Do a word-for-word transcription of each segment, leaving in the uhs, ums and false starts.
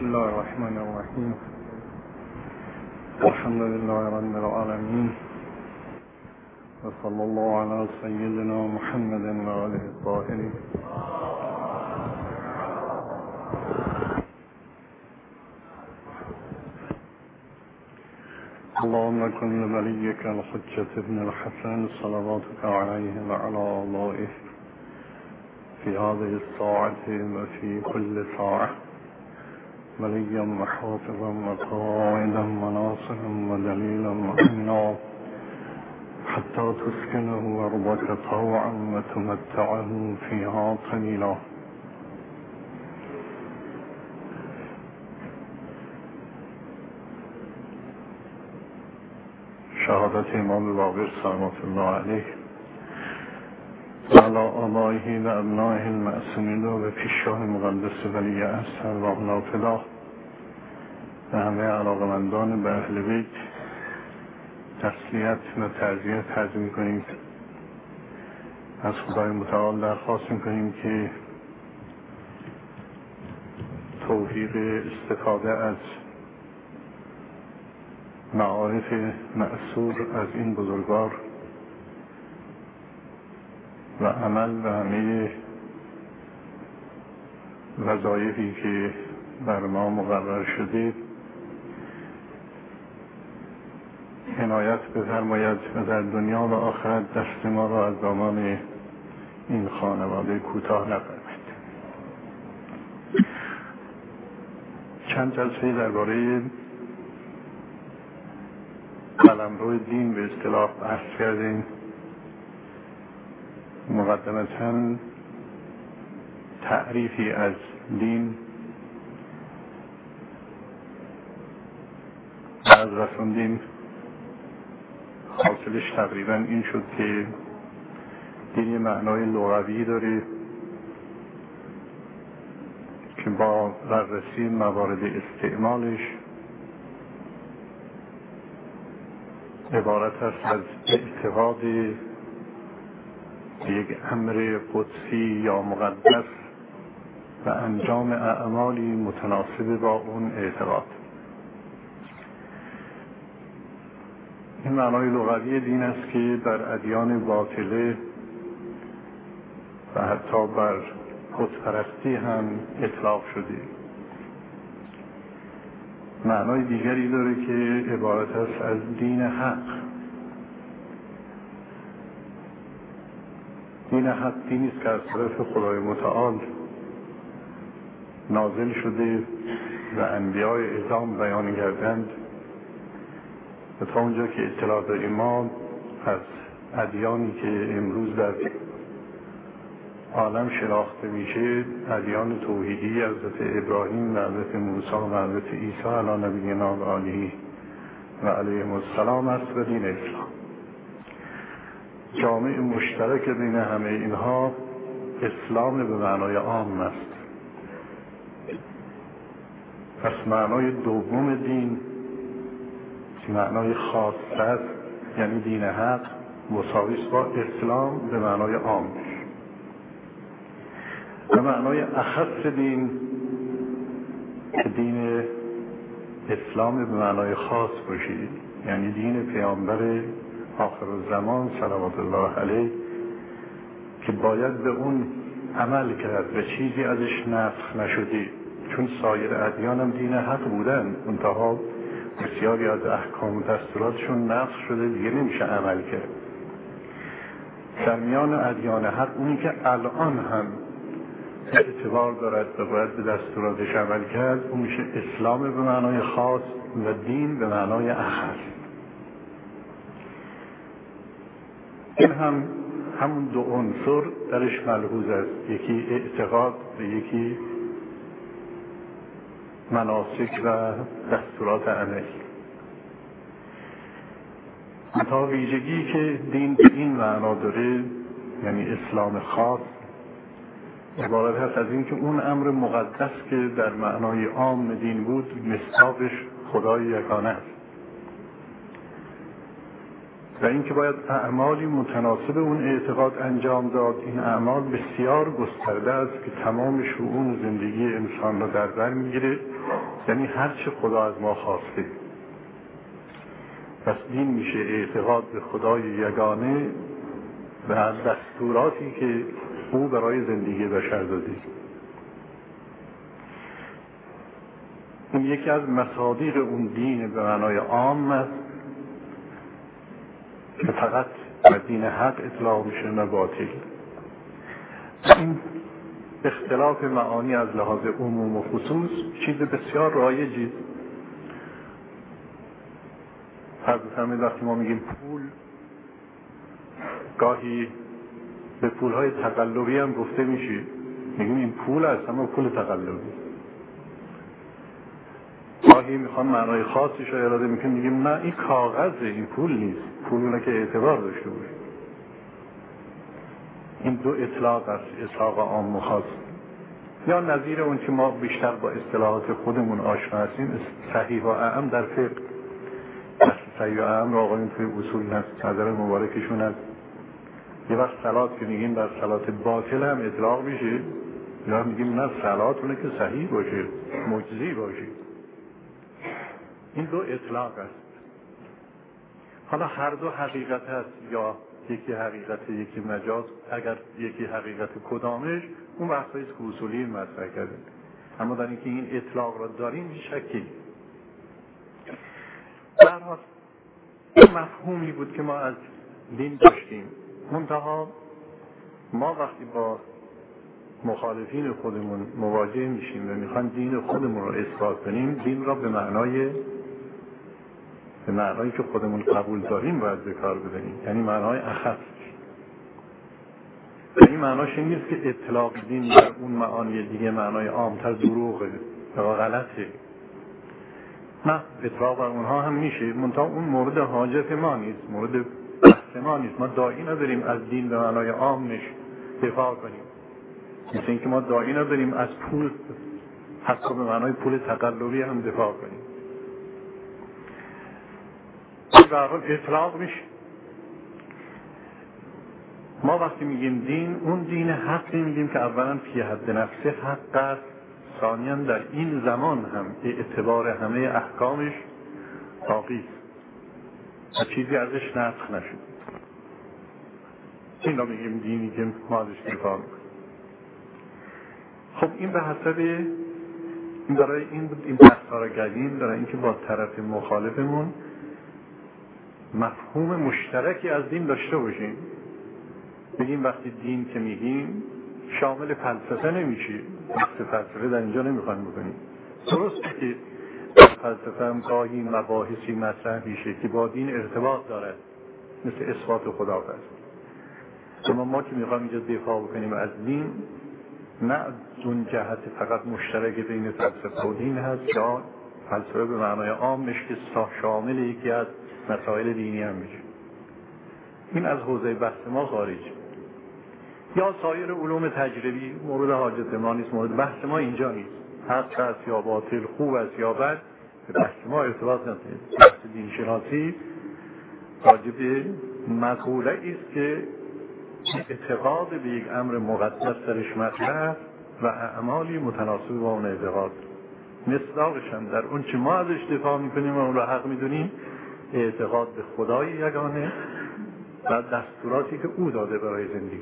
بسم الله الرحمن الرحیم. الحمد لله رب العالمین و صلی الله علی سیدنا محمد و آله الطاهرین. اللهم کن لولیک الحجة ابن الحسن صلواتك علیه و علی آبائه في هذه الساعة وفي كل ساعة وليا وحافظا وقائدا وناصرا ودليلا وحميا حتى تسكنه أرضك طوعا وتمتعه فيها قليلا. شهادت امام باقر صلوات الله علیه و علی آبائه و ابنائه المعصومین را به پیشگاه مقدس ولی عصر ارواح نافدا و همه علاقمندان به اهل بیت تسلیت و تعزیت عرض می‌کنیم. از خدای متعال درخواست می‌کنیم که توفیق استفاده از معارف مأثور از این بزرگوار و عمل و همه وظایفی که بر ما مقرر شده عنایت بفرماید و در دنیا و آخرت دست ما را از دامان این خانواده کوتاه نفرماید. چند جلسه درباره قلمرو دین به اصطلاح بحث کردیم. مقدمتاً تعریفی از دین از رسوندیم. حاصلش تقریبا این شد که دین یه معنای لغوی داره که با بررسی موارد استعمالش عبارت است از اعتقاد به یک امر قدسی یا مقدس و انجام اعمالی متناسب با اون اعتقاد. این معنای لغوی دین است که بر ادیان باطله و حتی بر بت‌پرستی هم اطلاق شده. معنای دیگری داره که عبارت است از دین حق. دین حق دینی است که از طرف خدای متعال نازل شده و انبیاء اعظام بیان کردند و تا اونجا که اطلاع داریم ما از ادیانی که امروز در عالم شناخته میشه ادیان توحیدی حضرت ابراهیم و حضرت موسی و حضرت عیسی علی نبینا و آله و علیهم السلام است و دین اسلام. جامع مشترک بین همه اینها اسلام به معنای عام است. پس معنای دوم دین که معنای خاص است یعنی دین حق مساوی است با اسلام به معنای عام. و معنای اخص دین که دین اسلام به معنای خاص باشید یعنی دین پیامبر آخر الزمان صلوات الله علیه که باید به اون عمل کرد و چیزی ازش نسخ نشده، چون سایر ادیان هم دین حق بودن منتها بسیاری از احکام و دستوراتشون نسخ شده دیگه نمیشه عمل کرد. در میان ادیان حق اونی که الان هم اعتبار دارد و باید به دستوراتش عمل کرد اون میشه اسلام به معنای خاص و دین به معنای اخص. این هم همون دو عنصر درش ملحوظ است، یکی اعتقاد و یکی مناسک و دستورات عملی. تا ویژگی که دین به این معنا داره یعنی اسلام خاص عبارت هست از این که اون امر مقدس که در معنای عام دین بود مصداقش خدای یگانه است. و اینکه باید اعمالی متناسب اون اعتقاد انجام داد. این اعمال بسیار گسترده است که تمام شؤون زندگی انسان را در بر میگیره، یعنی هر چه خدا از ما خواسته. پس دین میشه اعتقاد به خدای یگانه و دستوراتی که او برای زندگی بشر داده. این یکی از مصادیق اون دین به معنای عام است که فقط به دین حق اطلاق میشه نه باطل. این اختلاف معانی از لحاظ عموم و خصوص چیز بسیار رایجی است. فرض بفرمایید وقتی ما میگیم پول، گاهی به پولهای تقلبی هم گفته میشه، میگیم این پول است اما پول تقلبی. گاهی میخوان معنای خاصش رو اراده میکنیم، میگیم نه این کاغذه، این پول نیست، پول اونه که اعتبار داشته باشه. این دو اطلاق است، اطلاق عام و خاص. یا نظیر اون که ما بیشتر با اصطلاحات خودمون آشنا هستیم، صحیح و اعم در فقه. صحیح و اعم را آقایون توی اصول هست، نظر مبارکشون هست. یه وقت صلات که میگیم بر صلات باطل هم اطلاق میشه، یا میگیم نه صلات اونه که صحیح باشه، مجزی باشه. این دو اطلاق است. حالا هر دو حقیقت هست، یا یکی حقیقت یکی مجاز. اگر یکی حقیقت کدامش، اون بحثایی است که اصولی مطرح کرده. اما در اینکه این اطلاق را داریم شکی. در حال مفهومی بود که ما از دین داشتیم، منتها ما وقتی با مخالفین خودمون مواجه میشیم و میخوایم دین خودمون رو اثبات کنیم، دین را به معنای به معنایی که خودمون قبول داریم باید به کار ببریم، یعنی معنای اخص. این معناش این نیست که اطلاق دین در اون معانی دیگه معنای عامتر دروغه یا غلطه. نه، اطلاق بر اونها هم میشه، منتها اون مورد حاجت ما نیست، مورد بحث ما نیست. ما داعی نداریم از دین به معنای عامش دفاع کنیم، مثل اینکه ما داعی نداریم از پول حتی به معنای پول تقلبی هم دفاع کنیم. این به هر حال اطلاق میشه. ما وقتی میگیم دین، اون دین حق میگیم که اولا فی حد نفسه حق است، ثانیاً در این زمان هم اعتبار همه احکامش باقی است و چیزی ازش نسخ نشد. این رو میگیم دینی که ما ازش دفاع میکنیم. خب این به حسب این برای این این بحثا رو کردیم، برای اینکه با طرف مخالفمون مفهوم مشترکی از دین داشته باشیم. بگیم وقتی دین که میگیم شامل فلسفه نمیشه، بحث فلسفه در اینجا نمیخوایم بکنیم. درسته که فلسفه هم گاهی مباحثی مطرح میشه که با دین ارتباط دارد، مثل اثبات خداوند. اما ما که میخوایم اینجا دفاع بکنیم از دین، نه اون جهت فقط مشترک بین فلسفه و دین هست، یا فلسفه به معنای عامش که شامل یکی از مسائل دینی هم میشه. این از حوزه بحث ما خارج. یا سایر علوم تجربی مورد حاجت ما نیست، مورد بحث ما اینجا نیست. حق است یا باطل، خوب است یا بد، به بحث ما ارتباط نداره. بحث دین شناسی راجع به مقوله است که اعتقاد به یک امر مقدس درش مطرح و اعمالی متناسب با اون اعتقاد. مصداقش هم در اون چه ما ازش دفاع میکنیم و اون را حق میدونیم، اعتقاد به خدای یگانه و دستوراتی که او داده برای زندگی.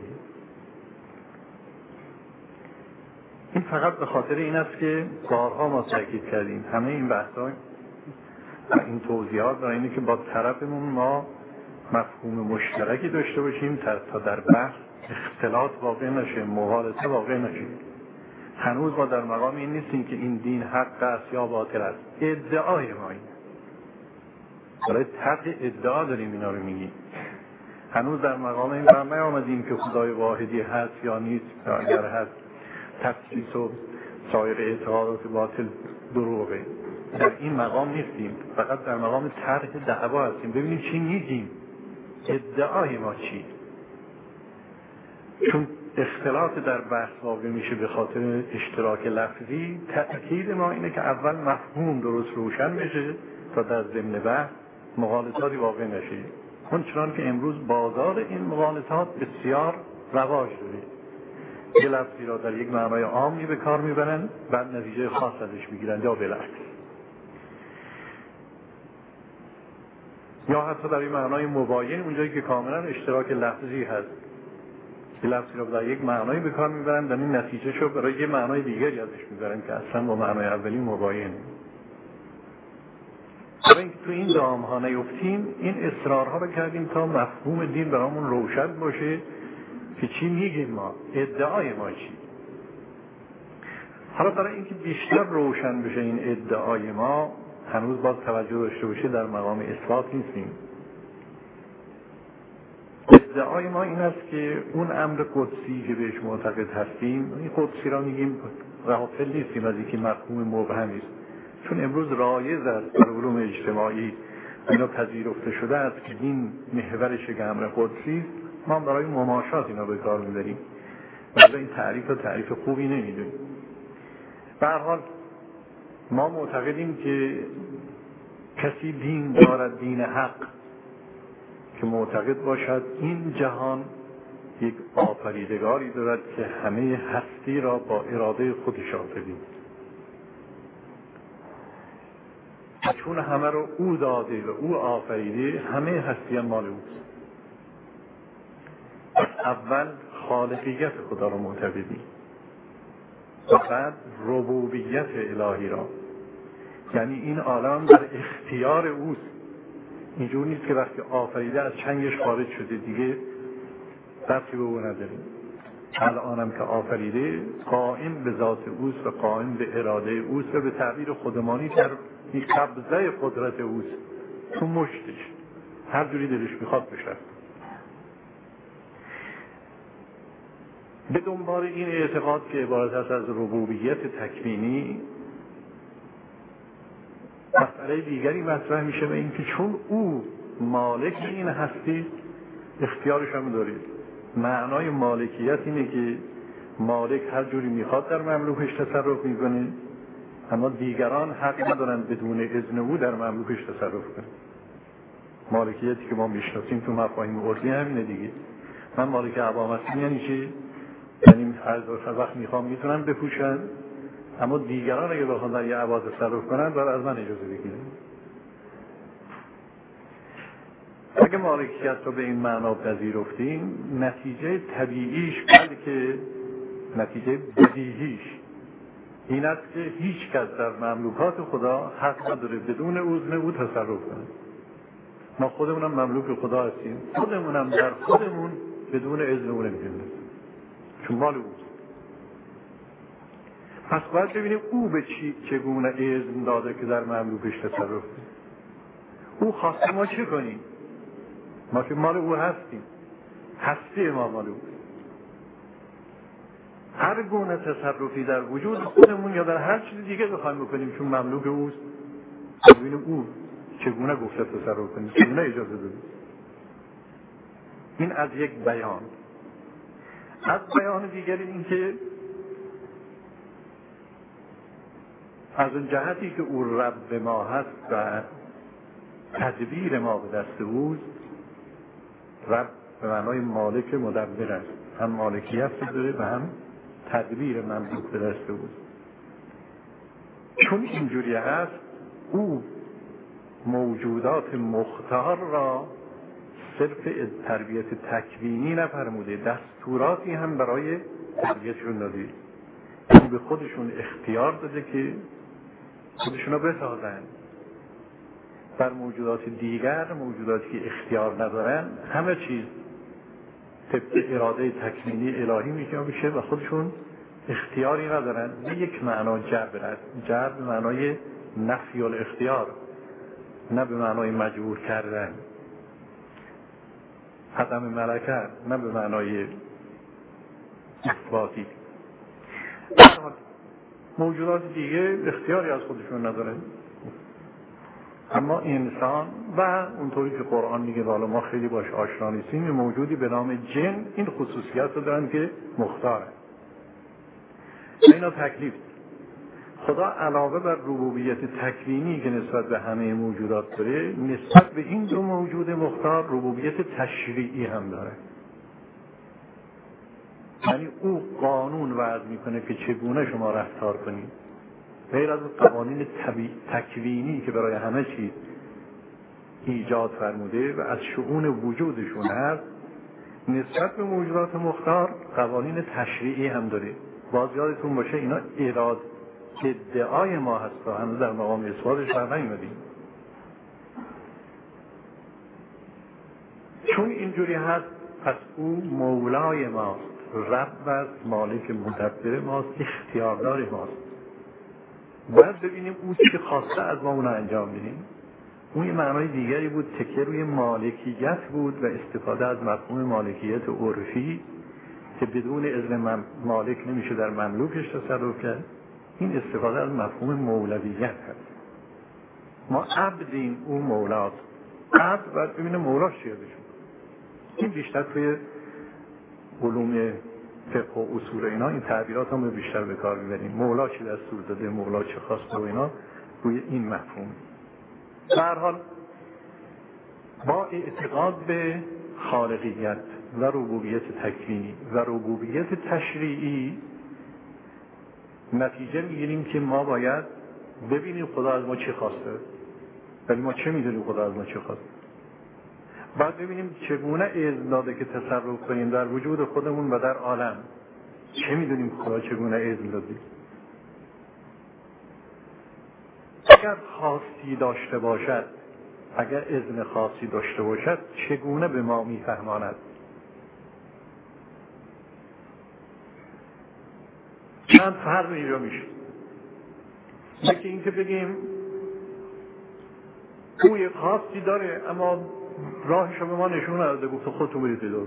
این فقط به خاطر این است که بارها ما تاکید کردیم همه این بحث‌ها و این توضیحات برای اینه که با طرفمون ما مفهوم مشترکی داشته باشیم تا در بحث اختلاط واقع نشه، مغالطه واقع نشه. هنوز ما در مقام این نیستیم که این دین حق است یا باطل است. ادعای ما این برای طرح ادعا داریم اینا رو میگیم. هنوز در مقام این برام نیامدیم که خدای واحدی هست یا نیست، یا اگر هست تفسیس و سایر اعتقادات باطل دروغه. در این مقام نیستیم، فقط در مقام طرح دعوا هستیم. ببینیم چی میگیم، ادعای ما چی. چون اختلاط در بحث واقع میشه به خاطر اشتراک لفظی، تأکید ما اینه که اول مفهوم درست روشن بشه تا در ضمن بحث مغالطاتی واقع نشه. اون چنان که امروز بازار این مغالطات بسیار رواج داره، یه لفظی را در یک معنای عامی به کار میبرن بعد نتیجه خاص ازش میگیرن یا بالعکس، یا حتی در این معنای مباین اونجایی که کاملا اشتراک لفظی هست، یه لفظی را در یک معنای به کار میبرن در این نتیجه شو برای یه معنای دیگری ازش میبرن که اصلا با معنای اولی مباین. برای اینکه تو این دام ها نیفتیم این اصرارها رو کردیم تا مفهوم دین برامون روشن باشه که چی میگیم ما، ادعای ما چی. حالا برای اینکه بیشتر روشن بشه این ادعای ما هنوز باید توجه داشته باشه در مقام اثبات نیستیم. ادعای ما این است که اون امر قدسی که بهش معتقد هستیم، این قدسی را میگیم غافل نیستیم از اینکه مفهوم مبهمی است، چون امروز رایج است در علوم اجتماعی اینا پذیرفته شده است که این محورش یک امر قدسی است، ما برای مماشات اینا به کار میبریم و این تعریف و تعریف خوبی نمیدونیم. به هر حال ما معتقدیم که کسی دین دارد، دین حق، که معتقد باشد این جهان یک آفریدگاری دارد که همه هستی را با اراده خودش آفرید، چون همه رو او داده و او آفریده همه هستی مال اوست. اول خالقیت خدا را معتقدی و بعد ربوبیت الهی را، یعنی این عالم در اختیار اوست. اینجور نیست که وقتی آفریده از چنگش خارج شده دیگه دستی به او نداریم. الانم که آفریده قائم به ذات اوست و قائم به اراده اوست و به تعبیر خودمانی در این قبضه قدرت اوست، تو مشتش هر جوری دلش میخواد بشه. به دنبال این اعتقاد که عبارت است از ربوبیت تکوینی، مسئله دیگری مطرح میشه به این که چون او مالک این هستی اختیارش هم دارید. معنای مالکیت اینه که مالک هر جوری میخواد در مملوکش تصرف میکنه، اما دیگران حق ندارن بدون اذن او در مملوکش تصرف کنن. مالکیتی که ما میشناسیم تو مفاهیم عرفی همینه دیگه. من مالک عوام هستم یعنی چی؟ یعنی هر وقت میخوام میتونن بپوشن، اما دیگران اگه بخوان در یه عباد تصرف کنن باید از من اجازه بگیرن. اگه مالکیت رو به این معنا پذیرفتیم، نتیجه طبیعیش بلکه که نتیجه بدیهیش این است که هیچ کس در مملوکات خدا حق نداره بدون اذن او تصرف کنه. ما خودمونم مملوک خدا هستیم، خودمونم در خودمون بدون اذن او نمیتونیم، چون مال اوست. پس باید ببینیم او به چی چگونه اذن داده که در مملوکش تصرف کنه. او خواسته ما چه کنیم؟ ما که مال او هستیم، هستی ما مال او. هر گونه تصرفی در وجود خودمون یا در هر چیز دیگه بخوایم بکنیم چون مملوک اوست، ببینیم او چگونه گفته تصرف کنیم، چگونه اجازه بده. این از یک بیان. از بیان دیگری این که از اون جهتی که او رب ما هست و تدبیر ما به دست اوست، رب به معنای مالک مدبر است، هم مالکیت داره و هم تدبیر مملوک به دست اوست. چون اینجوری هست او موجودات مختار را صرف تربیت تکوینی نفرموده، دستوراتی هم برای تربیتشون داده، یعنی به خودشون اختیار داده که خودشون رو بسازن. بر موجودات دیگر، موجوداتی که اختیار ندارن، همه چیز طبق اراده تکوینی الهی میشه و خودشون اختیاری ندارن. به یک معنا جبر است، جبر به معنای نفی الاختیار، نه به معنای مجبور کردن. عدم ملکه نه به معنای اثباتی. موجودات دیگه اختیاری از خودشون ندارن، اما انسان و اونطوری که قرآن میگه والا ما خیلی باش آشنا نیستیم، یه موجودی به نام جن این خصوصیت رو دارن که مختاره. اینا تکلیف خدا علاوه بر ربوبیت تکوینی که نسبت به همه موجودات داره، نسبت به این دو موجود مختار ربوبیت تشریعی هم داره. یعنی او قانون وضع میکنه که چگونه شما رفتار کنید، غیر از قوانین طبیعی تکوینی که برای همه چیز ایجاد فرموده و از شؤون وجودشون هست. نسبت به موجودات مختار قوانین تشریعی هم داره. باز یادتون باشه اینا اراد ادعای ما هست و هنوز در مقام اثباتش بر نیومدیم. چون اینجوری هست پس او مولای ماست، رب است، مالک مدبر ماست، اختیاردار ماست. باید ببینیم او چی خواسته از ما اونو انجام بدیم. اون یه معنای دیگری بود، تکیه روی مالکیت بود و استفاده از مفهوم مالکیت عرفی که بدون اذن من مالک نمیشه در مملوکش تصرف کرد. این استفاده از مفهوم مولویت هست. ما عبدیم، او مولاست. عبد باید ببینه مولاش چیه بشون. این بیشتر توی علوم فقه و اصول اینا این تعبیرات هم بیشتر به کار میبریم. مولا چی دستور داده، مولا چه خواسته و اینا روی این مفهوم. در هر حال با اعتقاد به خالقیت و ربوبیت تکوینی و ربوبیت تشریعی نتیجه میگیریم که ما باید ببینیم خدا از ما چی خواسته، ولی ما چه میدونیم خدا از ما چی خواسته. بعد ببینیم چگونه اذن داده که تصرف کنیم در وجود خودمون و در عالم. چه میدونیم خدا چگونه اذن داده. اگر خاصی داشته باشد، اگر اذن خاصی داشته باشد چگونه به ما میفهماند. چند فرق اینجا میشه. یکی این که بگیم او یک خاصی داره اما راهشو به ما نشون نداده، گفت خودتون برید پیدا.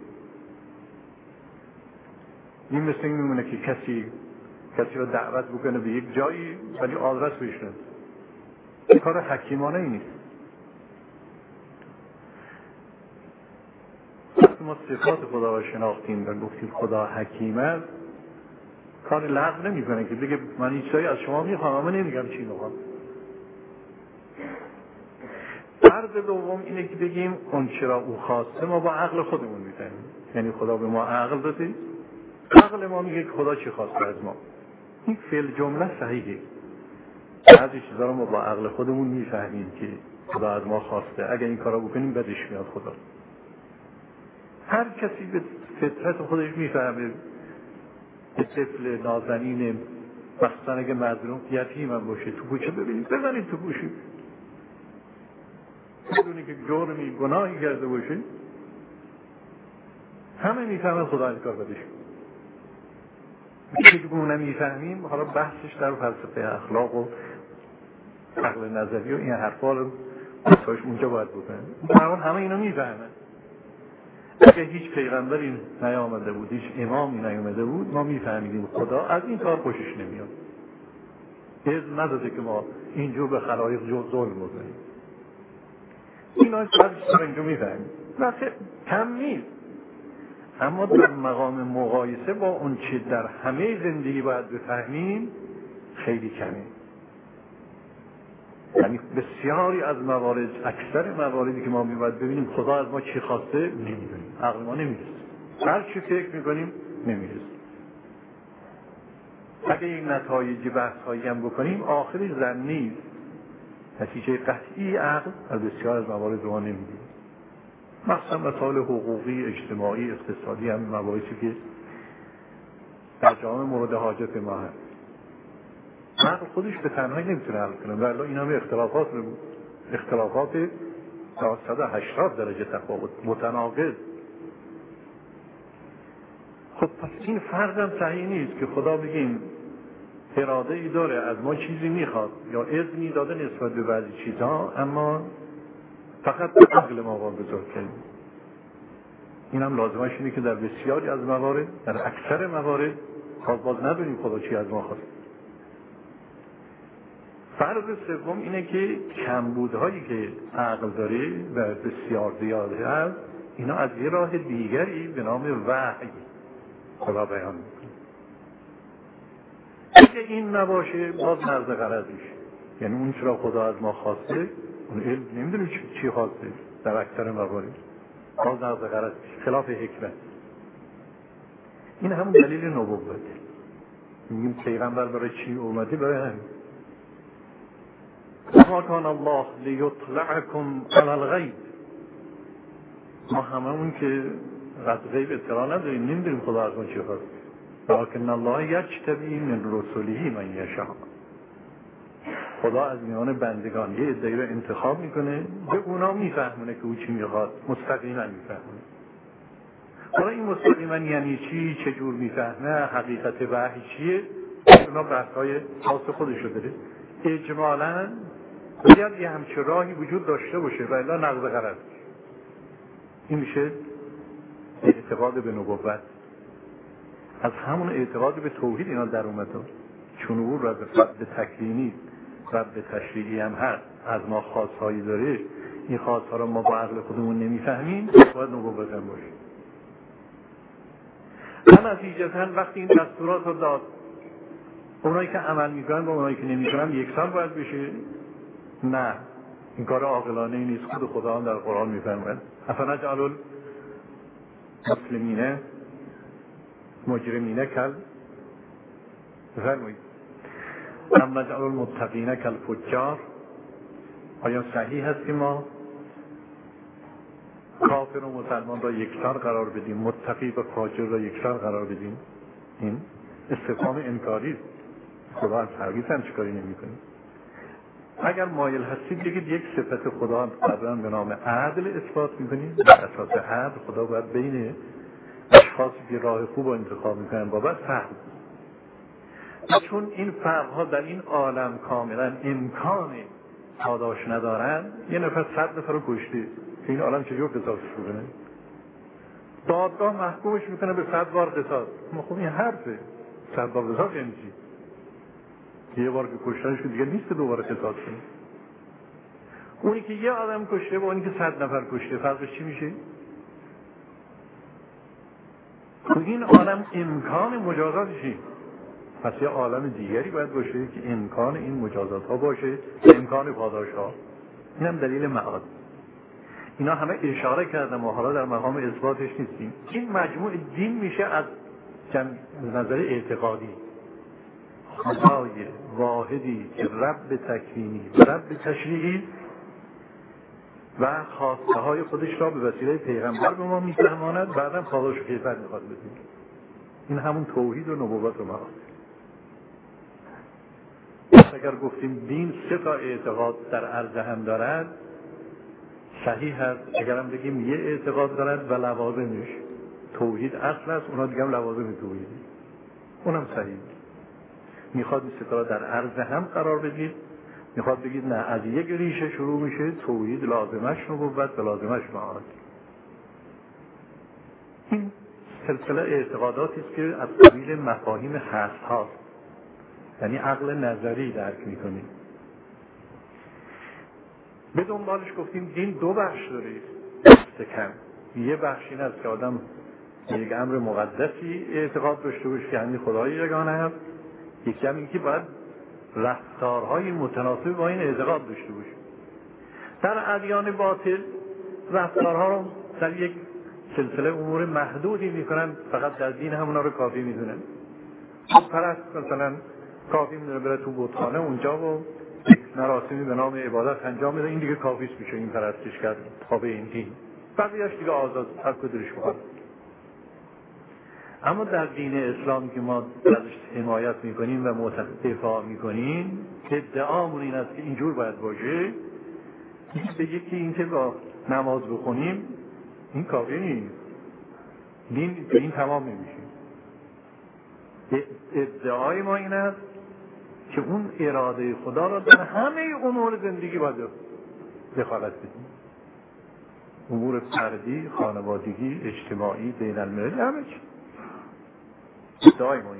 این مثل این میمونه که کسی کسی رو دعوت بکنه به یک جایی ولی آدرس بهش نده. این کار حکیمانه ای نیست. وقتی ما صفات خدا رو شناختیم و گفتیم خدا حکیم است، کار لغو نمی‌کنه که بگه من این چیزایی از شما میخوام اما نمیگم چی میخوام. فرض دوم اینه که بگیم اون چرا او خواسته ما با عقل خودمون میفهمیم. یعنی خدا به ما عقل داده، عقل ما میگه که خدا چی خواسته از ما. این فعل جمله صحیحه. بعضی چیزا رو ما با عقل خودمون میفهمیم که خدا از ما خواسته. اگر این کارا بکنیم بدش میاد خدا. هر کسی به فطرت خودش میفهمه. طفل نازنین مثلا اگه مظلوم یتیم هم باشه تو کوچه ببینید بزنید تو گوشی. بدونی که جرمی گناهی کرده باشه همه میفهمن خدا این کار بدش. چگونه میفهمیم؟ حالا بحثش در فلسفه اخلاق و عقل نظری و این حرفا رو بساش اونجا باید بکنیم. برای همه اینا میفهمن. اگه هیچ پیغمبری نیامده بود، هیچ امامی نیامده بود، ما میفهمیدیم خدا از این کار خوشش نمیاد. اذن نداده که ما اینجور به خلایق جو ظلم بکنیم. اینا بعضیش رو اینجا میفهمیم. وقتی کم نیست. اما در مقام مقایسه با اون چی در همه زندگی باید بفهمیم خیلی کمه. یعنی بسیاری از موارد، اکثر مواردی که ما میباید ببینیم خدا از ما چی خواسته نمیدونیم. عقل ما نمیرسه. هر چی فکر میکنیم نمیرسه. اگه این نتایج بحث‌هایی هم بکنیم آخری ظنی نتیجه قطعی عقل از بسیار از موارد رو نمیدونیم. مثلا مسائل حقوقی، اجتماعی، اقتصادی هم مباحثی که در جامعه مورد حاجت ما هست. عقل خودش به تنهایی نمیتونه حل کنه. ولی این همه اختلافات اختلافات تا صد و هشتاد درجه تفاوت متناقض. خب پس این فرض هم صحیح نیست که خدا بگیم اراده ای داره از ما چیزی میخواد یا اذنی داده نسبت به بعضی چیزها اما فقط به عقل ما واگذار کنیم. این هم لازمش اینه که در بسیاری از موارد، در اکثر موارد باز باز ندونیم خدا چی از ما خواست. فرض سوم اینه که کمبودهایی که عقل داره و بسیار زیاده هست اینا از یه راه دیگری به نام وحی خدا بیان میکنه. اگه این نباشه باز نرز غرضیش، یعنی اون چرا خدا از ما خواسته، اون علم نمیدونه چی خواسته در اکثر موارد، باز نرز غرضیش خلاف حکمت. این همون دلیل نبوته. میگیم پیغمبر برای چی اومده؟ برای همین. ما کان الله لیطلعکم علی الغیب، ما هممون که از غیب اطلاع نداریم، نمیدونیم خدا از ما چی خواسته. لکن الله یجتبی من رسله من یشاء، خدا از میان بندگان یه عده‌ای رو انتخاب میکنه، به اونا میفهمونه که او چی میخواد، مستقیما میفهمونه. حالا این مستقیما یعنی چی، چجور میفهمه، حقیقت وحی چیه، اونا بحث‌های خاص خودشو داره. اجمالاً باید یه همچه راهی وجود داشته باشه و الا نقض غرض. این میشه اعتقاد به نبوت. از همون اعتقاد به توحید اینا در اومده، چون او رب تکوینی رب تشریعی هم هست، از ما خاصهایی داره، این خاصها رو ما با عقل خودمون نمیفهمیم، باید نبوت هم باشه. هم نتیجتاً وقتی این دستورات رو داد، اونایی که عمل میکنن با اونایی که نمیکنن یکسان باید بشه؟ نه، این کار عاقلانه نیست. خود خدا هم در قرآن میفرماید افنجعل المسلمین مجرمین کل بفرمایید ام نجعل المتقین کالفجار، آیا صحیح هست که ما کافر و مسلمان را یکسان قرار بدیم، متقی و فاجر را یکسان قرار بدیم؟ این استفهام انکاری، خدا از هرگز هم چیکاری نمی‌کنه. اگر مایل هستید بگید یک صفت خدا قبلا به نام عدل اثبات می‌کنید. بر اساس عدل خدا باید بین اشخاصی که راه خوب رو انتخاب می‌کنن بابت فرق، چون این فرق‌ها در این عالم کاملا امکان پاداش ندارن. یه نفر صد نفر رو کشته، که این عالم چجور قصاصش می‌کنه؟ دادگاه محکومش می‌کنه به صد بار قصاص. خب این حرفه، صد بار قصاص یعنی چی؟ یه بار که کشتنش که دیگه نیست دوباره قصاص کنه. اونی که یه آدم کشته با اونی که صد نفر کشته فرقش چی میشه؟ تو این عالم امکان مجازاتشی، پس یه عالم دیگری باید باشه که امکان این مجازات ها باشه و امکان پاداش ها. این هم دلیل معاد. اینا همه اشاره کردم و حالا در مقام اثباتش نیستیم. این مجموع دین میشه از نظر اعتقادی. خدای واحدی که رب تکوینی و رب تشریعی و خواسته های خودش را به وسیله پیغمبر به ما میفهماند، بعدم پاداش و کیفر میخواد بدیم. این همون توحید و نبوت و معاد. اگر گفتیم دین سه تا اعتقاد در عرض هم دارد صحیح هست. اگر هم بگیم یه اعتقاد دارد و لوازمش، توحید اصل است، اونا دیگه هم لوازم توحید، اونم صحیح. میخواد این سه تا در عرض هم قرار بدید، میخواد بگید نه از یک ریشه شروع میشه، توحید لازمش نبوت و لازمش معاد. این سلسله اعتقاداتی است که از قبیل مفاهیم هست هاست، یعنی عقل نظری درک میکنیم. به دنبالش گفتیم دین دو بخش داره استکم. یه بخش این است که آدم یک امر مقدسی اعتقاد داشته باشه که همین خدای یگانه است. یکی هم این که باید رفتارهای متناسب با این اعتقاد داشته باشه. در ادیان باطل رفتارها رو در یک سلسله امور محدودی میکنن، فقط در دین همونا رو کافی میدونن. پرست مثلا کافی میدونه بره تو بتخانه اونجا و مراسمی به نام عبادت انجام میده، این دیگه کافیش میشه، این پرستش کرد تابع این دین، بقیه‌اش دیگه آزاد هر کدومش بخواد. اما در دین اسلام که ما ازش حمایت میکنیم و دفاع میکنیم، ادعامون این است که اینجور باید باشه. به یکی این که با نماز بخونیم این کافی نیست، دین به این تمام نمیشه. ادعای ما این است که اون اراده خدا را در همه امور زندگی باید دخالت بدیم، امور فردی، خانوادگی، اجتماعی، بین المللی، همه چی. ادعای ما این.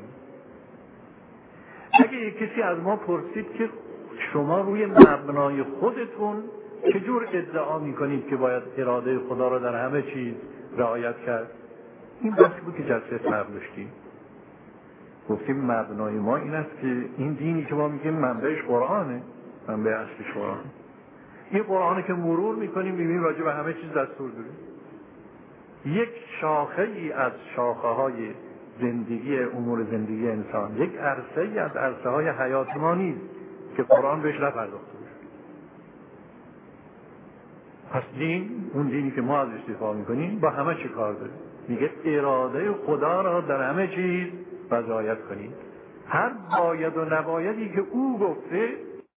اگه یک کسی از ما پرسید که شما روی مبنای خودتون چجور ادعا میکنید که باید اراده خدا را در همه چیز رعایت کرد، این بحث بود که جلسه قبل داشتیم. گفتیم مبنای ما این است که این دینی که ما میگیم منبعش قرآنه، منبع اصلیش قرآنه، این قرآنه که مرور میکنیم میبینیم راجع به همه چیز دستور داره. یک شاخه ای از شاخه های زندگی، امور زندگی انسان، یک عرصه ای از عرصه های حیات ما نیست که قرآن بهش نپرداخته باشه. پس دین، اون دینی که ما ازش دفاع میکنیم، با همه چی کار داره. میگه اراده خدا را در همه چیز رعایت کنید. هر باید و نبایدی که او گفته